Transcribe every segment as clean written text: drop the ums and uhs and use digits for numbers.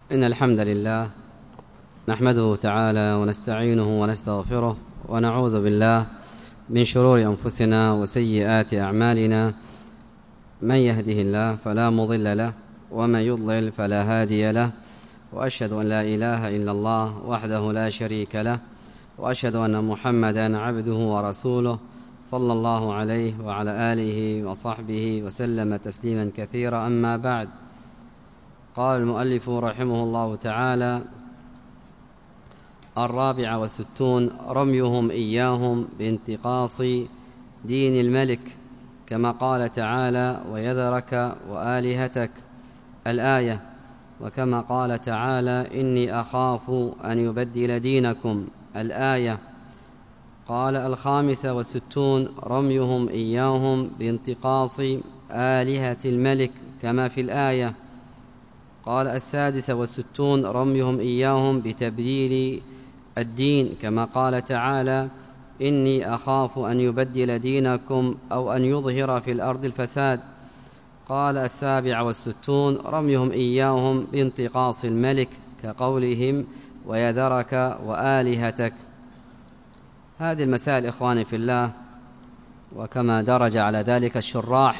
إن الحمد لله نحمده تعالى ونستعينه ونستغفره ونعوذ بالله من شرور أنفسنا وسيئات أعمالنا. من يهده الله فلا مضل له ومن يضلل فلا هادي له، وأشهد أن لا إله إلا الله وحده لا شريك له، وأشهد أن محمدا عبده ورسوله صلى الله عليه وعلى آله وصحبه وسلم تسليما كثيرا. أما بعد، قال المؤلف رحمه الله تعالى: 64 رميهم إياهم بانتقاص دين الملك، كما قال تعالى: ويذرك وآلهتك، الآية. وكما قال تعالى: إني أخاف أن يبدل دينكم، الآية. قال 65 رميهم إياهم بانتقاص آلهة الملك، كما في الآية. قال 66 رميهم إياهم بتبديل الدين، كما قال تعالى: إني أخاف أن يبدل دينكم أو أن يظهر في الأرض الفساد. قال 67 رميهم إياهم بانتقاص الملك، كقولهم: ويذرك وآلهتك. هذه المسائل إخواني في الله، وكما درج على ذلك الشراح،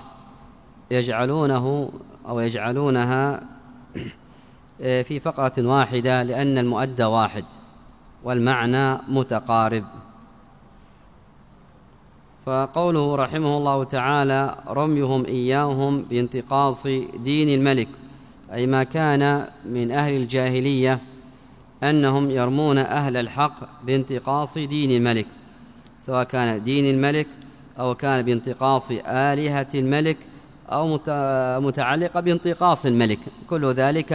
يجعلونها في فقرة واحدة، لأن المؤدى واحد والمعنى متقارب. فقوله رحمه الله تعالى: رميهم إياهم بانتقاص دين الملك، أي ما كان من أهل الجاهلية أنهم يرمون أهل الحق بانتقاص دين الملك، سواء كان دين الملك أو كان بانتقاص آلهة الملك أو متعلقة بانتقاص الملك، كل ذلك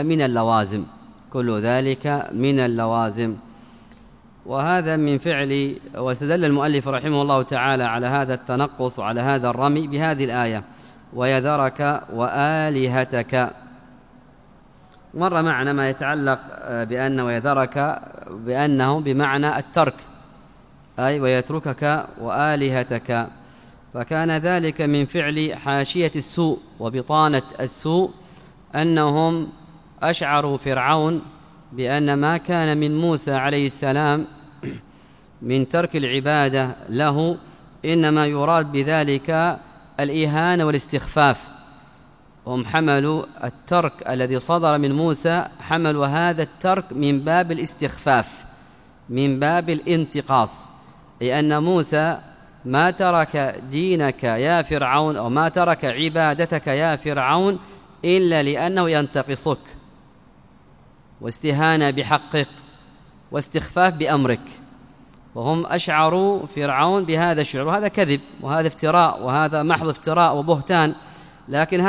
من اللوازم. وهذا من فعل، واستدل المؤلف رحمه الله تعالى على هذا التنقص وعلى هذا الرمي بهذه الآية: ويذرك وآلهتك. مر معنا ما يتعلق بأن ويذرك بأنه بمعنى الترك، أي ويتركك وآلهتك، فكان ذلك من فعل حاشية السوء وبطانة السوء، أنهم أشعروا فرعون بأن ما كان من موسى عليه السلام من ترك العبادة له إنما يراد بذلك الإهانة والاستخفاف. هم حملوا الترك الذي صدر من موسى، حملوا هذا الترك من باب الاستخفاف، من باب الانتقاص، لأن موسى ما ترك دينك يا فرعون، أو ما ترك عبادتك يا فرعون إلا لأنه ينتقصك، واستهانة بحقك، واستخفاف بأمرك. وهم أشعروا فرعون بهذا الشعور، وهذا كذب، وهذا افتراء، وهذا محض افتراء وبهتان، لكن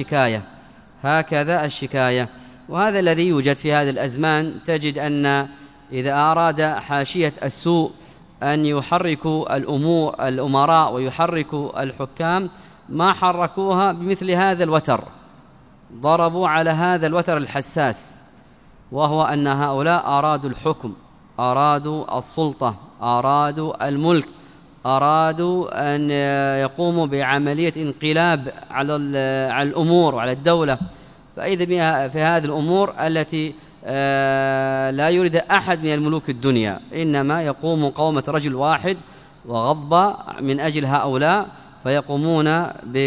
هكذا الشكاية. وهذا الذي يوجد في هذه الأزمان. تجد أن إذا أراد حاشية السوء أن يحركوا الأمراء ويحركوا الحكام، ما حركوها بمثل هذا الوتر، ضربوا على هذا الوتر الحساس، وهو أن هؤلاء أرادوا الحكم، أرادوا السلطة، أرادوا الملك، أرادوا أن يقوموا بعملية انقلاب على الأمور وعلى الدولة. فإذا في هذه الأمور التي لا يريد أحد من الملوك الدنيا، إنما يقوم قومة رجل واحد وغضب من أجل هؤلاء، فيقومون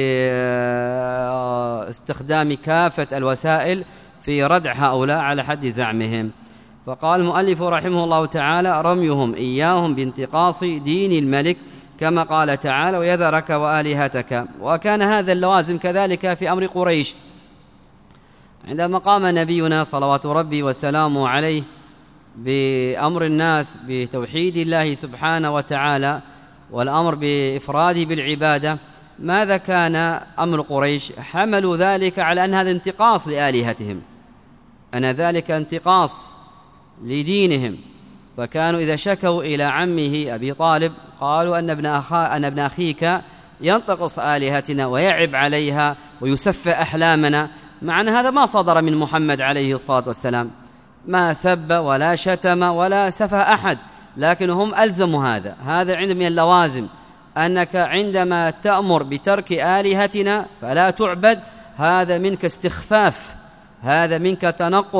باستخدام كافة الوسائل في ردع هؤلاء على حد زعمهم. فقال المؤلف رحمه الله تعالى: رميهم إياهم بانتقاص دين الملك، كما قال تعالى: ويذرك وآلهتك. وكان هذا اللوازم كذلك في أمر قريش، عندما قام نبينا صلوات ربي وسلامه عليه بأمر الناس بتوحيد الله سبحانه وتعالى والأمر بإفراده بالعبادة. ماذا كان أمر قريش؟ حملوا ذلك على أن هذا انتقاص لآلهتهم، أن ذلك انتقاص لدينهم. فكانوا إذا شكوا إلى عمه أبي طالب قالوا أن ابن أخيك ينتقص آلهتنا ويعب عليها ويسفه أحلامنا، مع أن هذا ما صدر من محمد عليه الصلاة والسلام، ما سب ولا شتم ولا سفه أحد، لكن هم ألزموا هذا عندهم من اللوازم، أنك عندما تأمر بترك آلهتنا فلا تعبد، هذا منك استخفاف، هذا منك تنقص،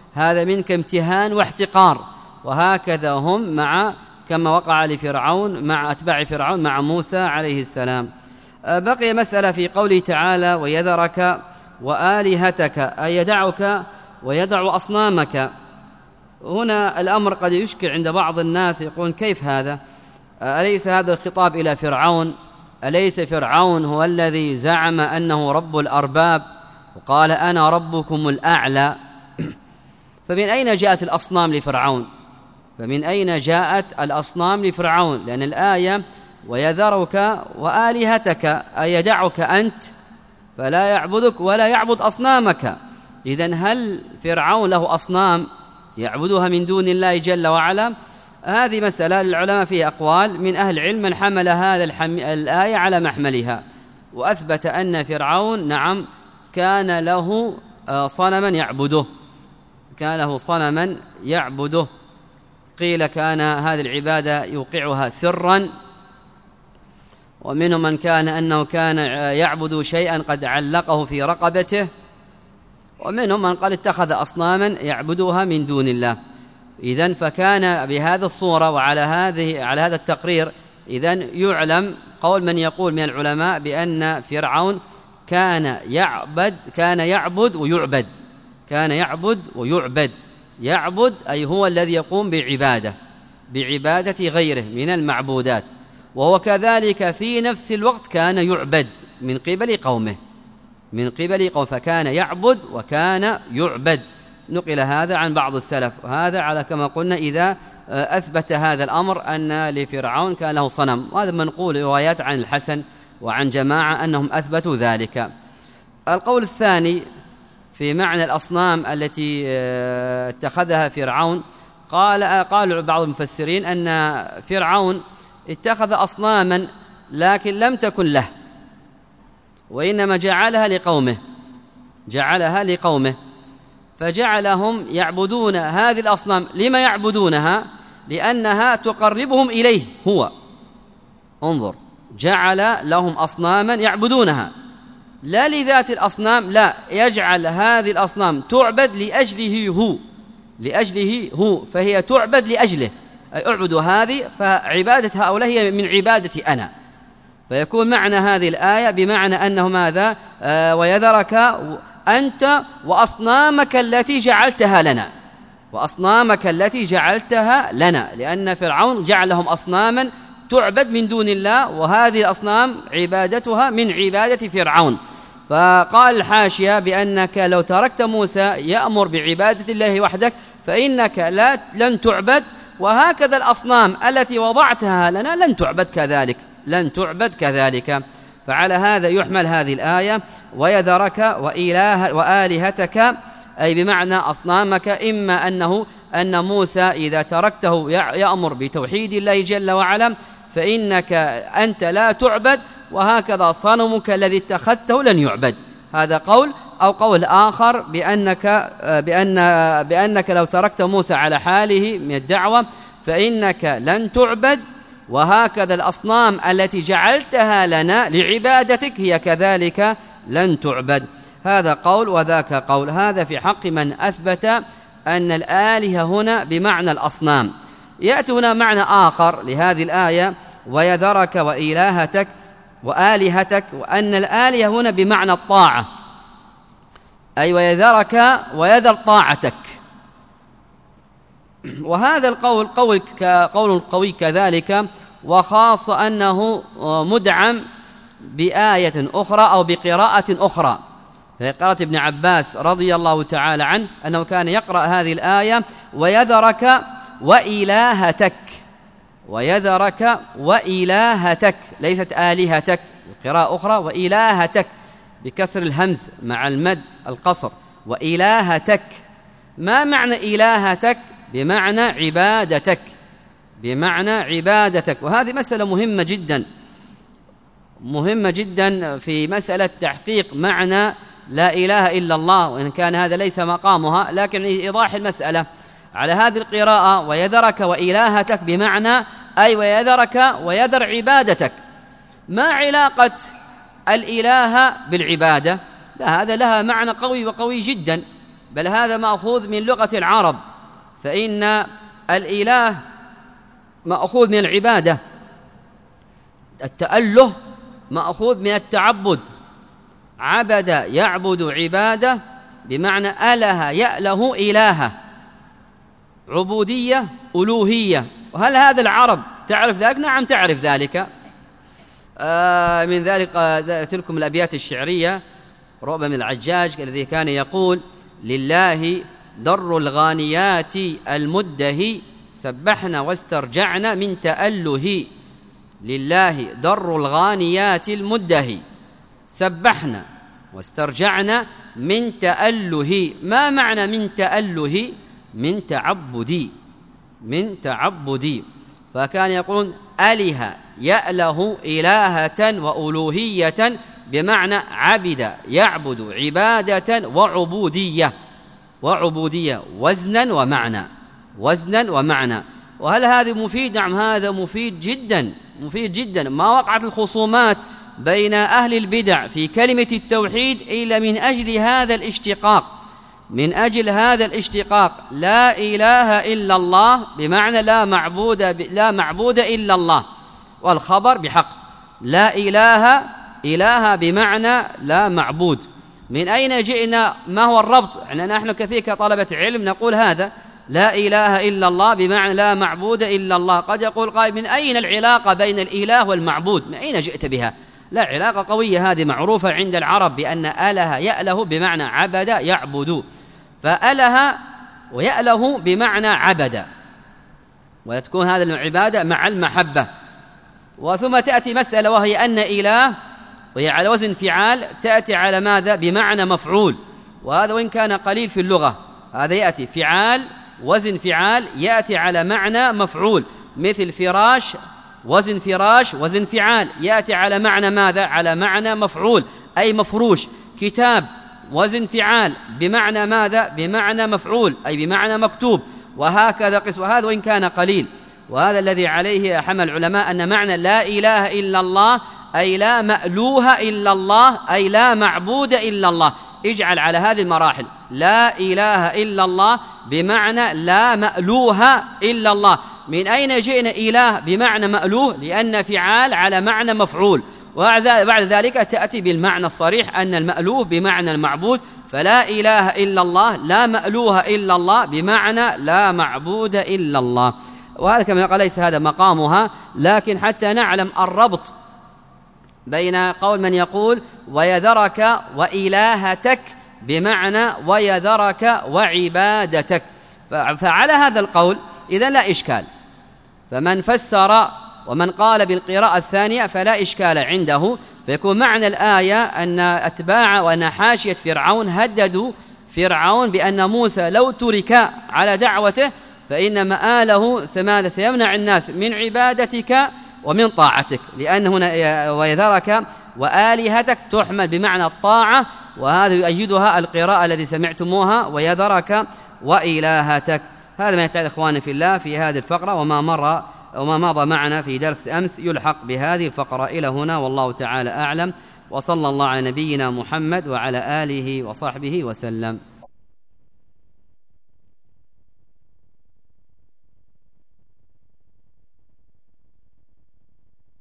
هذا منك امتهان واحتقار. وهكذا هم كما وقع لفرعون مع أتباع فرعون مع موسى عليه السلام. بقي مسألة في قوله تعالى ويذرك وآلهتك أي يدعك ويدع أصنامك. هنا الأمر قد يشكل عند بعض الناس، يقول كيف هذا؟ أليس هذا الخطاب إلى فرعون؟ أليس فرعون هو الذي زعم أنه رب الأرباب وقال أنا ربكم الأعلى؟ فمن أين جاءت الأصنام لفرعون؟ فمن أين جاءت الأصنام لفرعون؟ لأن الآية ويذرك وآلهتك أي يدعك أنت فلا يعبدك ولا يعبد أصنامك. إذن هل فرعون له أصنام يعبدها من دون الله جل وعلا؟ هذه مسألة للعلماء فيها أقوال، من أهل العلم من حمل هذا الآية على محملها وأثبت أن فرعون نعم كان له صنما يعبده، كان له صنما يعبده. قيل كان هذه العبادة يوقعها سرا، ومنهم من كان أنه كان يعبد شيئا قد علقه في رقبته، ومنهم من قال اتخذ أصناما يعبدها من دون الله. إذن فكان بهذا الصورة وعلى هذا التقرير إذن يعلم قول من يقول من العلماء بأن فرعون كان يعبد ويعبد. كان يعبد ويعبد. يعبد أي هو الذي يقوم بعبادة غيره من المعبودات، وهو كذلك في نفس الوقت كان يعبد من قبل قومه فكان يعبد وكان يعبد. نقل هذا عن بعض السلف، هذا على كما قلنا إذا أثبت هذا الأمر أن لفرعون كان له صنم، وهذا منقول روايات عن الحسن وعن جماعة أنهم أثبتوا ذلك. القول الثاني في معنى الأصنام التي اتخذها فرعون، قال بعض المفسرين أن فرعون اتخذ أصناما لكن لم تكن له، وإنما جعلها لقومه فجعلهم يعبدون هذه الأصنام. لما يعبدونها؟ لأنها تقربهم إليه هو. انظر، جعل لهم أصناما يعبدونها لا لذات الأصنام، لا، يجعل هذه الأصنام تعبد لأجله هو، فهي تعبد لأجله، أي اعبدوا هذه، فعبادة هؤلاء هي من عبادتي أنا. فيكون معنى هذه الآية بمعنى أنه ماذا؟ ويذرك أنت وأصنامك التي جعلتها لنا، لأن فرعون جعل لهم أصناما تعبد من دون الله، وهذه الأصنام عبادتها من عبادة فرعون. فقال الحاشية بأنك لو تركت موسى يأمر بعبادة الله وحدك فإنك لن تعبد، وهكذا الأصنام التي وضعتها لنا لن تعبد كذلك. فعلى هذا يحمل هذه الآية ويذرك وآلهتك، أي بمعنى أصنامك، إما أن موسى إذا تركته يأمر بتوحيد الله جل وعلا فإنك أنت لا تعبد، وهكذا صنمك الذي اتخذته لن يعبد. هذا قول. أو قول آخر بأنك لو تركت موسى على حاله من الدعوة فإنك لن تعبد، وهكذا الأصنام التي جعلتها لنا لعبادتك هي كذلك لن تعبد. هذا قول وذاك قول. هذا في حق من أثبت أن الآلهة هنا بمعنى الأصنام. يأتي هنا معنى آخر لهذه الآية ويذرك وآلهتك، وأن الآلهة هنا بمعنى الطاعة، أي ويذرك ويذر طاعتك. وهذا القول قول قوي كذلك، وخاص أنه مدعم بآية أخرى أو بقراءة أخرى، في قراءة ابن عباس رضي الله تعالى عنه أنه كان يقرأ هذه الآية ويذرك وإلهتك، ليست آلهتك. قراءة أخرى وإلهتك بكسر الهمز مع المد القصر، وإلهتك. ما معنى إلهتك؟ بمعنى عبادتك. وهذه مسألة مهمة جدا في مسألة تحقيق معنى لا إله إلا الله، وإن كان هذا ليس مقامها، لكن إيضاح المسألة على هذه القراءة ويذرك وإلهتك بمعنى أي ويذرك ويذر عبادتك. ما علاقة الإله بالعبادة؟ لا، هذا لها معنى قوي جدا، بل هذا مأخوذ من لغة العرب، فإن الإله مأخوذ من العبادة، التأله مأخوذ من التعبد، عبد يعبد عبادة بمعنى أله يأله إلهه، عبودية ألوهية. وهل هذا العرب تعرف ذلك؟ نعم تعرف ذلك. من ذلك تلكم الأبيات الشعرية رؤبة من العجاج الذي كان يقول: لله در الغانيات المدهي سبحنا واسترجعنا من تأله. لله در الغانيات المدهي سبحنا واسترجعنا من تأله. ما معنى من تأله؟ من تعبدي، من تعبدي. فكان يقولون أله يأله إلهة وألوهية بمعنى عبد يعبد عبادة وعبودية، وعبودية وزنا ومعنى، وزنا ومعنى. وهل هذا مفيد؟ نعم هذا مفيد جدا، مفيد جدا. ما وقعت الخصومات بين أهل البدع في كلمة التوحيد إلا من أجل هذا الاشتقاق، من أجل هذا الاشتقاق. لا إله إلا الله بمعنى لا معبود إلا الله، والخبر بحق. لا إله بمعنى لا معبود. من أين جئنا؟ ما هو الربط؟ يعني نحن كثير كطلبة علم نقول هذا لا إله إلا الله بمعنى لا معبود إلا الله. قد يقول قائل: من أين العلاقة بين الإله والمعبود؟ من أين جئت بها؟ لا، علاقة قوية هذه معروفة عند العرب بأن أله يأله بمعنى عبد يعبد، فأله ويأله بمعنى عبد، وتكون هذا العبادة مع المحبة. وثم تأتي مسألة وهي أن إله وهي على وزن فعال تأتي على ماذا؟ بمعنى مفعول. وهذا وإن كان قليل في اللغة، هذا يأتي فعال وزن فعال يأتي على معنى مفعول، مثل فراش وزن فراش وزن فعال يأتي على معنى ماذا؟ على معنى مفعول أي مفروش. كتاب وزن فعال بمعنى ماذا؟ بمعنى مفعول أي بمعنى مكتوب. وهكذا قس. وهذا وإن كان قليل. وهذا الذي عليه حمل العلماء أن معنى لا إله إلا الله أي لا مألوه إلا الله أي لا معبود إلا الله. اجعل على هذه المراحل لا إله إلا الله بمعنى لا مألوه إلا الله. من أين جئنا إله بمعنى مألوه؟ لأن فعال على معنى مفعول. وبعد ذلك تأتي بالمعنى الصريح أن المألوه بمعنى المعبود. فلا إله إلا الله لا مألوه إلا الله بمعنى لا معبود إلا الله. وهذا كما قال ليس هذا مقامها، لكن حتى نعلم الربط بين قول من يقول ويذرك وإلهتك بمعنى ويذرك وعبادتك. فعلى هذا القول إذن لا إشكال. فمن فسر ومن قال بالقراءة الثانية فلا إشكال عنده، فيكون معنى الآية أن أتباع وأن حاشية فرعون هددوا فرعون بأن موسى لو ترك على دعوته فإن مآله سيمنع الناس من عبادتك ومن طاعتك، لأن هنا ويذرك وآلهتك تحمل بمعنى الطاعة، وهذا يؤيدها القراءة التي سمعتموها ويذرك وإلهتك. هذا ما يتعلق إخواني في الله في هذه الفقرة، وما مضى معنا في درس أمس يلحق بهذه الفقرة. إلى هنا والله تعالى أعلم، وصلى الله على نبينا محمد وعلى آله وصحبه وسلم.